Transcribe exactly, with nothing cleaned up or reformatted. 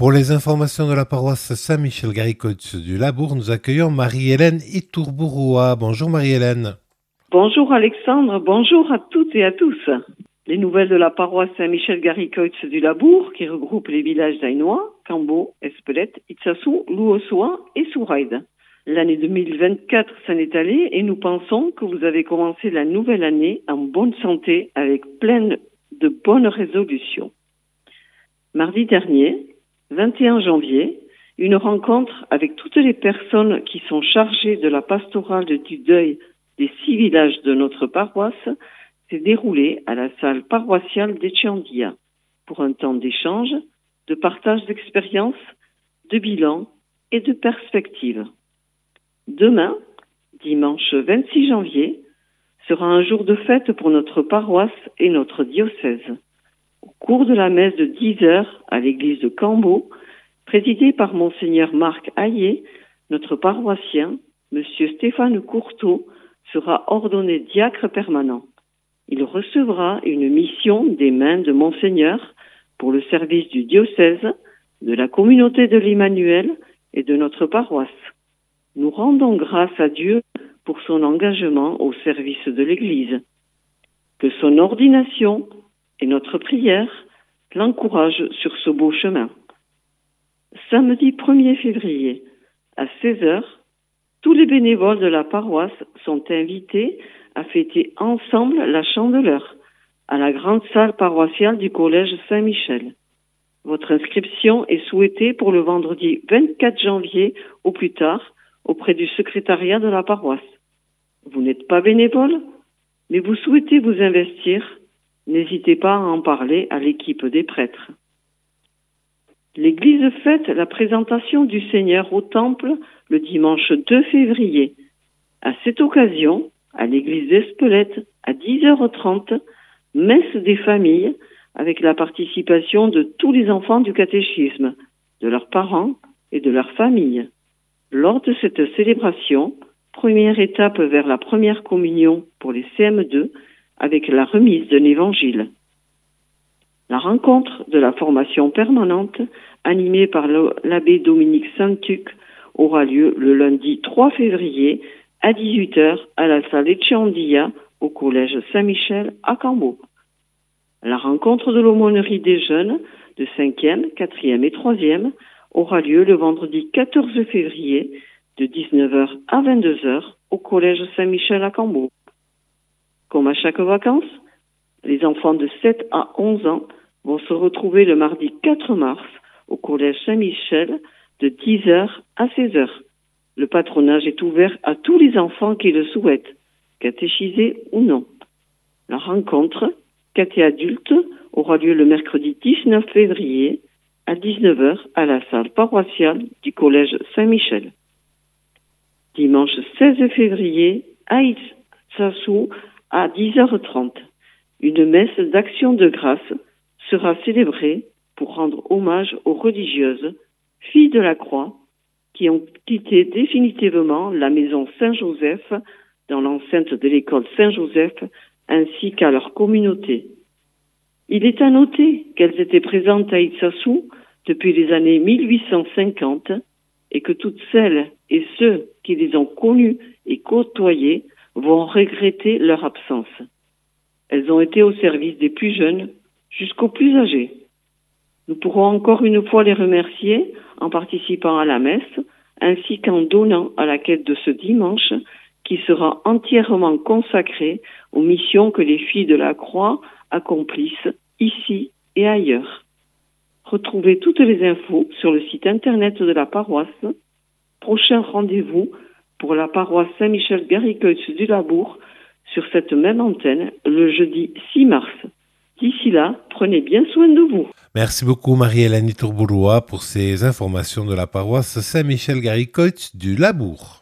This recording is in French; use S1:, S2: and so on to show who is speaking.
S1: Pour les informations de la paroisse Saint-Michel-Garicots du Labour, nous accueillons Marie-Hélène Itourburoua. Bonjour Marie-Hélène.
S2: Bonjour Alexandre, bonjour à toutes et à tous. Les nouvelles de la paroisse Saint-Michel-Garicots du Labour, qui regroupe les villages d'Ainois, Cambo, Espelette, Itsassou, Louossoa et Souraïd. L'année deux mille vingt-quatre s'en est allée et nous pensons que vous avez commencé la nouvelle année en bonne santé avec plein de bonnes résolutions. Mardi dernier, vingt et un janvier, une rencontre avec toutes les personnes qui sont chargées de la pastorale du deuil des six villages de notre paroisse s'est déroulée à la salle paroissiale d'Echeandia pour un temps d'échange, de partage d'expériences, de bilan et de perspectives. Demain, dimanche vingt-six janvier, sera un jour de fête pour notre paroisse et notre diocèse. Au cours de la messe de dix heures à l'église de Cambo, présidée par Monseigneur Marc Hayet, notre paroissien, Monsieur Stéphane Courteau, sera ordonné diacre permanent. Il recevra une mission des mains de Monseigneur pour le service du diocèse, de la communauté de l'Emmanuel et de notre paroisse. Nous rendons grâce à Dieu pour son engagement au service de l'Église. Que son ordination et notre prière l'encouragent sur ce beau chemin. Samedi premier février, à seize heures, tous les bénévoles de la paroisse sont invités à fêter ensemble la Chandeleur à la grande salle paroissiale du collège Saint-Michel. Votre inscription est souhaitée pour le vendredi vingt-quatre janvier au plus tard auprès du secrétariat de la paroisse. Vous n'êtes pas bénévole, mais vous souhaitez vous investir, n'hésitez pas à en parler à l'équipe des prêtres. L'Église fête la présentation du Seigneur au Temple le dimanche deux février. À cette occasion, à l'église d'Espelette, à dix heures trente, messe des familles avec la participation de tous les enfants du catéchisme, de leurs parents et de leurs familles. Lors de cette célébration, première étape vers la première communion pour les C M deux avec la remise d'un évangile. La rencontre de la formation permanente, animée par l'abbé Dominique Saint-Tuc, aura lieu le lundi trois février à dix-huit heures à la salle Echeandia au collège Saint-Michel à Cambo. La rencontre de l'aumônerie des jeunes de cinquième, quatrième et troisième aura lieu le vendredi quatorze février de dix-neuf heures à vingt-deux heures au collège Saint-Michel à Cambo. Comme à chaque vacances, les enfants de sept à onze ans vont se retrouver le mardi quatre mars au collège Saint-Michel de dix heures à seize heures. Le patronage est ouvert à tous les enfants qui le souhaitent, catéchisés ou non. La rencontre, caté adulte, aura lieu le mercredi dix-neuf février à dix-neuf heures à la salle paroissiale du collège Saint-Michel. Dimanche seize février à Itsassou à dix heures trente. Une messe d'action de grâce sera célébrée pour rendre hommage aux religieuses, filles de la Croix, qui ont quitté définitivement la maison Saint-Joseph dans l'enceinte de l'école Saint-Joseph ainsi qu'à leur communauté. Il est à noter qu'elles étaient présentes à Itsassou depuis les années mille huit cent cinquante et que toutes celles et ceux qui les ont connues et côtoyées vont regretter leur absence. Elles ont été au service des plus jeunes jusqu'aux plus âgés. Nous pourrons encore une fois les remercier en participant à la messe, ainsi qu'en donnant à la quête de ce dimanche, qui sera entièrement consacrée aux missions que les filles de la Croix accomplissent ici et ailleurs. Retrouvez toutes les infos sur le site internet de la paroisse. Prochain rendez-vous pour la paroisse Saint-Michel-Garicots du Labour sur cette même antenne le jeudi six mars. D'ici là, prenez bien soin de vous.
S1: Merci beaucoup Marie-Hélène Itourburoua pour ces informations de la paroisse Saint-Michel-Garicots du Labour.